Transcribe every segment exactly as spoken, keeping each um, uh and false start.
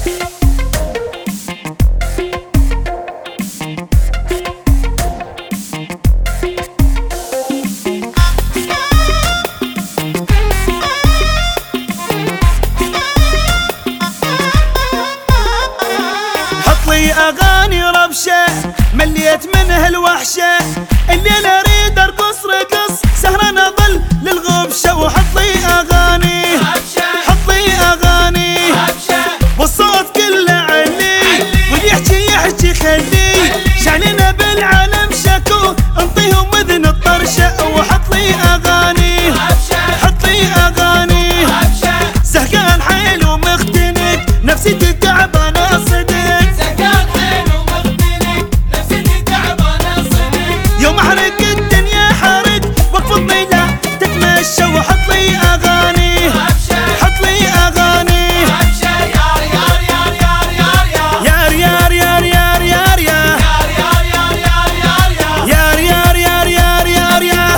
اغاني ربشه مليت منها الوحشه، اللي انا اريد ارقص رقص سهران اظل للغبشه. وحط لي اغاني حط لي اغاني والصوت كله علي، واللي يحكي يحكي خلي، شعننا بالعالم شكو انطيهم اذن الطرشه. وحط لي اغاني حط لي اغاني زهقان حيل ومختنق نفسيتي تعبانه صدق، يوم احرق الدنيا حرق واقفضني لا تتمشى. وحط لي اغاني حط لي اغاني يار يار يار يار يار يار يار يار يار يار يار.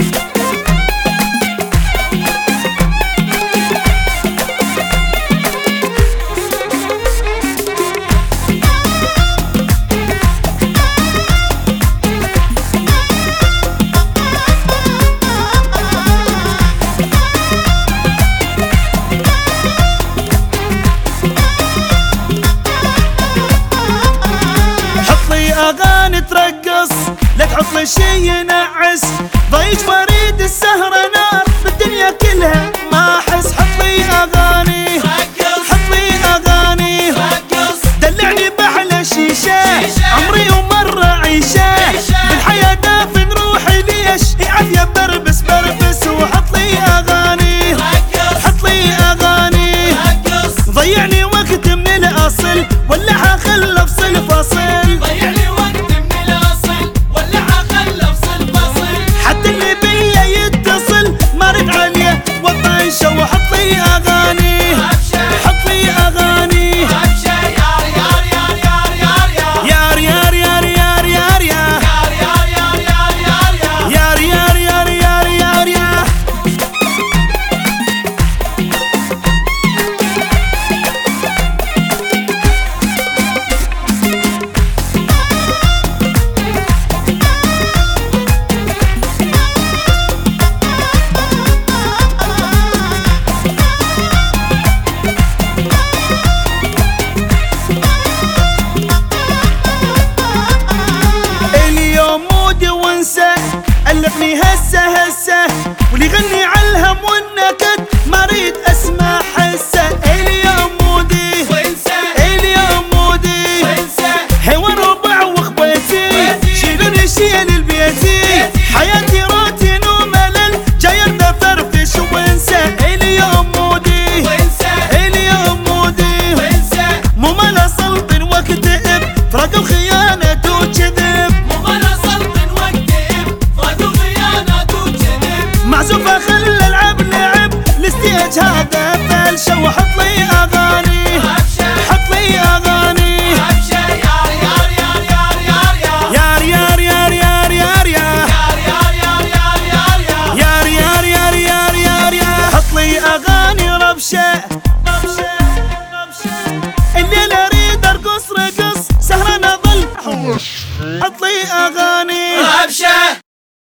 اغاني ترقص لا تحط لي شي ينعس، ضيج وريد السهرة نار بالدنيا كلها ما احس. حط لي اغاني حط لي اغاني دلعني باحلى شيشه، عمري ومرة عيشه بالحياة دافن روحي ليش عافية بربس بربس. وحط لي اغاني حط لي اغاني ضيعني وقت من الاصل ولا حخل افصل فصل، وحط لي اغاني حط لي اغاني يار يار يار يار يار يار يار يار يار يار يار يار. ألفني هسه هسه واللي يغني عالهم والنكد ما اريد اسمع حسه. اليوم مودي اليوم مودي حوار ربع واخواتي شيلوني شيل البيتي، حياتي روتين وملل جاي ارد افرفش وانسى. اليوم مودي اليوم مودي مو مال سلطن واكتئب فراق وخيانه وكذب، معزوفة خلى العب لعب الستيج هذا فلشة. وحط لي اغاني